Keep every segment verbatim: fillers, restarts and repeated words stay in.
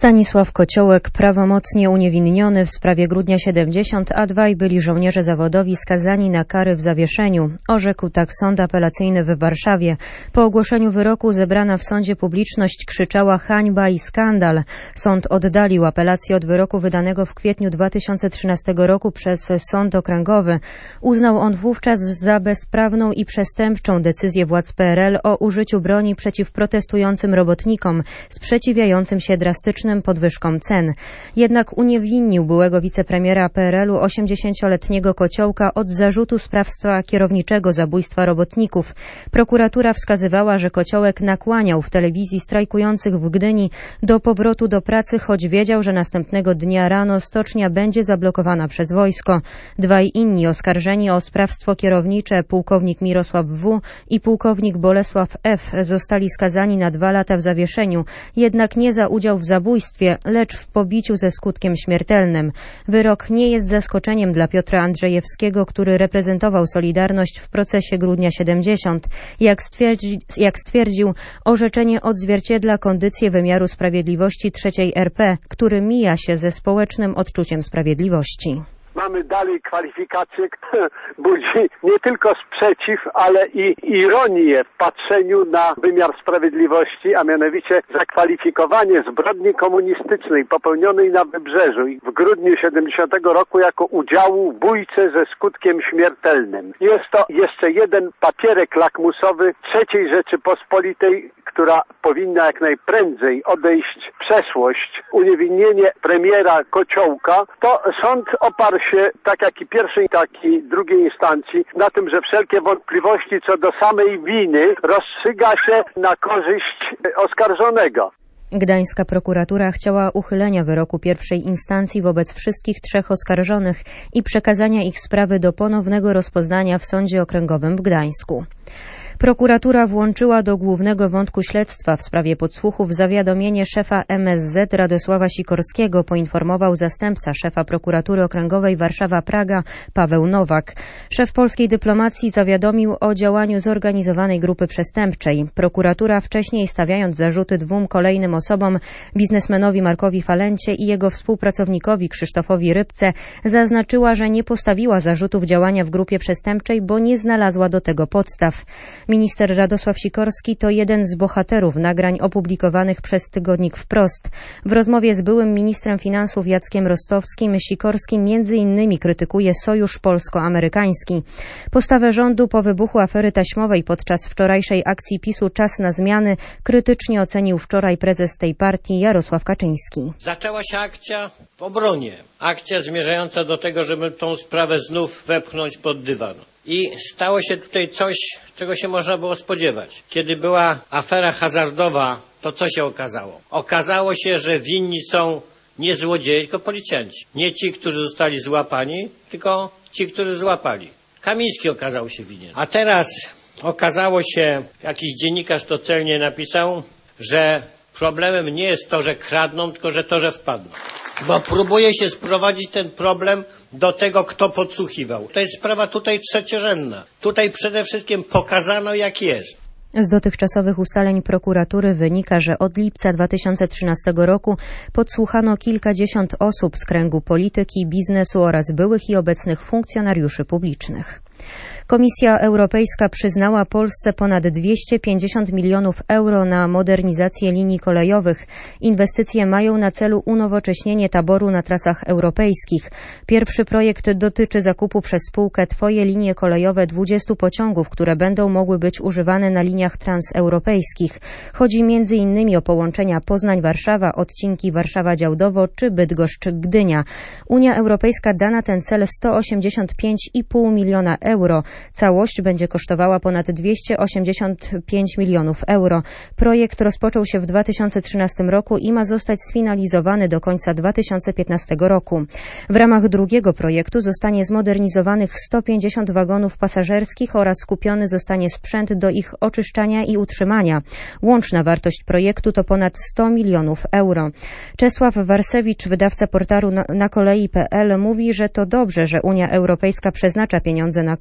Stanisław Kociołek prawomocnie uniewinniony w sprawie Grudnia siedemdziesiąt, a dwaj byli żołnierze zawodowi skazani na kary w zawieszeniu. Orzekł tak sąd apelacyjny w Warszawie. Po ogłoszeniu wyroku zebrana w sądzie publiczność krzyczała hańba i skandal. Sąd oddalił apelację od wyroku wydanego w kwietniu dwa tysiące trzynastego roku przez Sąd Okręgowy. Uznał on wówczas za bezprawną i przestępczą decyzję władz P R L o użyciu broni przeciw protestującym robotnikom sprzeciwiającym się drastycznym podwyżkom cen. Jednak uniewinnił byłego wicepremiera P R L-u osiemdziesięcioletniego Kociołka od zarzutu sprawstwa kierowniczego zabójstwa robotników. Prokuratura wskazywała, że Kociołek nakłaniał w telewizji strajkujących w Gdyni do powrotu do pracy, choć wiedział, że następnego dnia rano stocznia będzie zablokowana przez wojsko. Dwaj inni oskarżeni o sprawstwo kierownicze, pułkownik Mirosław W. i pułkownik Bolesław F. zostali skazani na dwa lata w zawieszeniu, jednak nie za udział w zabójstwie, lecz w pobiciu ze skutkiem śmiertelnym. Wyrok nie jest zaskoczeniem dla Piotra Andrzejewskiego, który reprezentował Solidarność w procesie Grudnia siedemdziesiąt. Jak, stwierdzi, jak stwierdził, orzeczenie odzwierciedla kondycję wymiaru sprawiedliwości trzeciej R P, który mija się ze społecznym odczuciem sprawiedliwości. Mamy dalej kwalifikację, która budzi nie tylko sprzeciw, ale i ironię w patrzeniu na wymiar sprawiedliwości, a mianowicie zakwalifikowanie zbrodni komunistycznej popełnionej na Wybrzeżu w grudniu siedemdziesiątego roku jako udziału w bójce ze skutkiem śmiertelnym. Jest to jeszcze jeden papierek lakmusowy trzeciej Rzeczypospolitej, która powinna jak najprędzej odejść w przeszłość. Uniewinnienie premiera Kociołka, to sąd oparł się, tak jak i pierwszej, tak i drugiej instancji, na tym, że wszelkie wątpliwości co do samej winy rozstrzyga się na korzyść oskarżonego. Gdańska prokuratura chciała uchylenia wyroku pierwszej instancji wobec wszystkich trzech oskarżonych i przekazania ich sprawy do ponownego rozpoznania w Sądzie Okręgowym w Gdańsku. Prokuratura włączyła do głównego wątku śledztwa w sprawie podsłuchów zawiadomienie szefa M S Z Radosława Sikorskiego, poinformował zastępca szefa prokuratury okręgowej Warszawa-Praga Paweł Nowak. Szef polskiej dyplomacji zawiadomił o działaniu zorganizowanej grupy przestępczej. Prokuratura wcześniej, stawiając zarzuty dwóm kolejnym osobom, biznesmenowi Markowi Falencie i jego współpracownikowi Krzysztofowi Rybce, zaznaczyła, że nie postawiła zarzutów działania w grupie przestępczej, bo nie znalazła do tego podstaw. Minister Radosław Sikorski to jeden z bohaterów nagrań opublikowanych przez tygodnik Wprost. W rozmowie z byłym ministrem finansów Jackiem Rostowskim Sikorski między innymi krytykuje sojusz polsko-amerykański. Postawę rządu po wybuchu afery taśmowej podczas wczorajszej akcji PiSu Czas na zmiany krytycznie ocenił wczoraj prezes tej partii Jarosław Kaczyński. Zaczęła się akcja w obronie. Akcja zmierzająca do tego, żeby tą sprawę znów wepchnąć pod dywan. I stało się tutaj coś, czego się można było spodziewać. Kiedy była afera hazardowa, to co się okazało? Okazało się, że winni są nie złodzieje, tylko policjanci. Nie ci, którzy zostali złapani, tylko ci, którzy złapali. Kamiński okazał się winien. A teraz okazało się, jakiś dziennikarz to celnie napisał, że problemem nie jest to, że kradną, tylko że to, że wpadną. Bo próbuje się sprowadzić ten problem do tego, kto podsłuchiwał. To jest sprawa tutaj trzeciorzędna. Tutaj przede wszystkim pokazano, jak jest. Z dotychczasowych ustaleń prokuratury wynika, że od lipca dwa tysiące trzynastego roku podsłuchano kilkadziesiąt osób z kręgu polityki, biznesu oraz byłych i obecnych funkcjonariuszy publicznych. Komisja Europejska przyznała Polsce ponad dwieście pięćdziesiąt milionów euro na modernizację linii kolejowych. Inwestycje mają na celu unowocześnienie taboru na trasach europejskich. Pierwszy projekt dotyczy zakupu przez spółkę Twoje linie kolejowe dwudziestu pociągów, które będą mogły być używane na liniach transeuropejskich. Chodzi między innymi o połączenia Poznań-Warszawa, odcinki Warszawa-Działdowo czy Bydgoszcz-Gdynia. Unia Europejska da na ten cel sto osiemdziesiąt pięć i pół miliona euro. Całość będzie kosztowała ponad dwieście osiemdziesiąt pięć milionów euro. Projekt rozpoczął się w dwa tysiące trzynastym roku i ma zostać sfinalizowany do końca dwa tysiące piętnastego roku. W ramach drugiego projektu zostanie zmodernizowanych sto pięćdziesiąt wagonów pasażerskich oraz kupiony zostanie sprzęt do ich oczyszczania i utrzymania. Łączna wartość projektu to ponad sto milionów euro. Czesław Warsewicz, wydawca portalu na, na kolei kropka p l, mówi, że to dobrze, że Unia Europejska przeznacza pieniądze na kolej,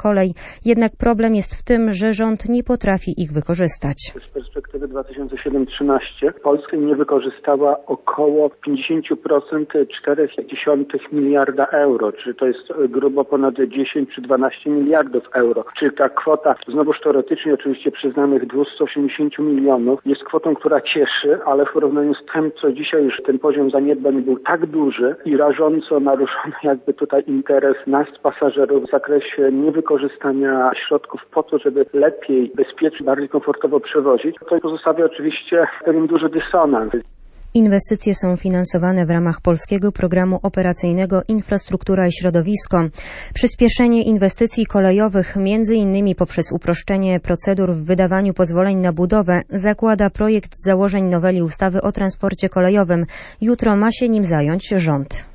Jednak problem jest w tym, że rząd nie potrafi ich wykorzystać. Z perspektywy dwa tysiące siedem trzynaście Polska nie wykorzystała około pięćdziesiąt procent cztery przecinek miliarda euro, czyli to jest grubo ponad dziesięć czy dwanaście miliardów euro. Czy ta kwota, znowuż teoretycznie oczywiście przyznanych dwieście osiemdziesiąt milionów, jest kwotą, która cieszy, ale w porównaniu z tym, co dzisiaj już ten poziom zaniedbań był tak duży i rażąco naruszony jakby tutaj interes nas, pasażerów w zakresie niewykorzystania środków po to, żeby lepiej, bezpiecznie, bardziej komfortowo przewozić, to pozostawia oczywiście pewien duży dysonans. Inwestycje są finansowane w ramach polskiego programu operacyjnego Infrastruktura i Środowisko. Przyspieszenie inwestycji kolejowych, między innymi poprzez uproszczenie procedur w wydawaniu pozwoleń na budowę, zakłada projekt założeń noweli ustawy o transporcie kolejowym. Jutro ma się nim zająć rząd.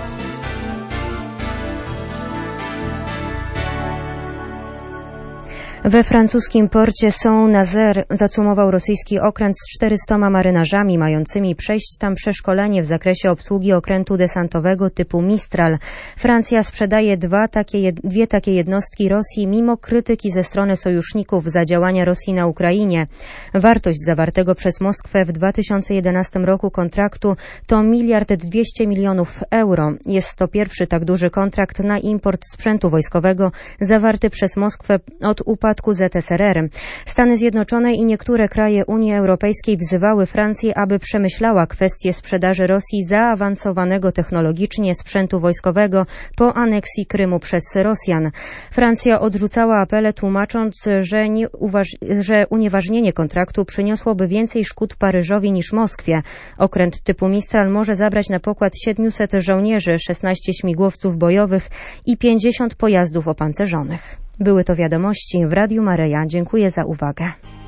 We francuskim porcie Saint-Nazaire zacumował rosyjski okręt z czterystoma marynarzami mającymi przejść tam przeszkolenie w zakresie obsługi okrętu desantowego typu Mistral. Francja sprzedaje dwa takie, dwie takie jednostki Rosji mimo krytyki ze strony sojuszników za działania Rosji na Ukrainie. Wartość zawartego przez Moskwę w dwa tysiące jedenastym roku kontraktu to miliard dwieście milionów euro. Jest to pierwszy tak duży kontrakt na import sprzętu wojskowego zawarty przez Moskwę od upadku Z S R R. Stany Zjednoczone i niektóre kraje Unii Europejskiej wzywały Francję, aby przemyślała kwestię sprzedaży Rosji zaawansowanego technologicznie sprzętu wojskowego po aneksji Krymu przez Rosjan. Francja odrzucała apele, tłumacząc, że, nie uważ- że unieważnienie kontraktu przyniosłoby więcej szkód Paryżowi niż Moskwie. Okręt typu Mistral może zabrać na pokład siedmiuset żołnierzy, szesnaście śmigłowców bojowych i pięćdziesiąt pojazdów opancerzonych. Były to wiadomości w Radiu Maryja. Dziękuję za uwagę.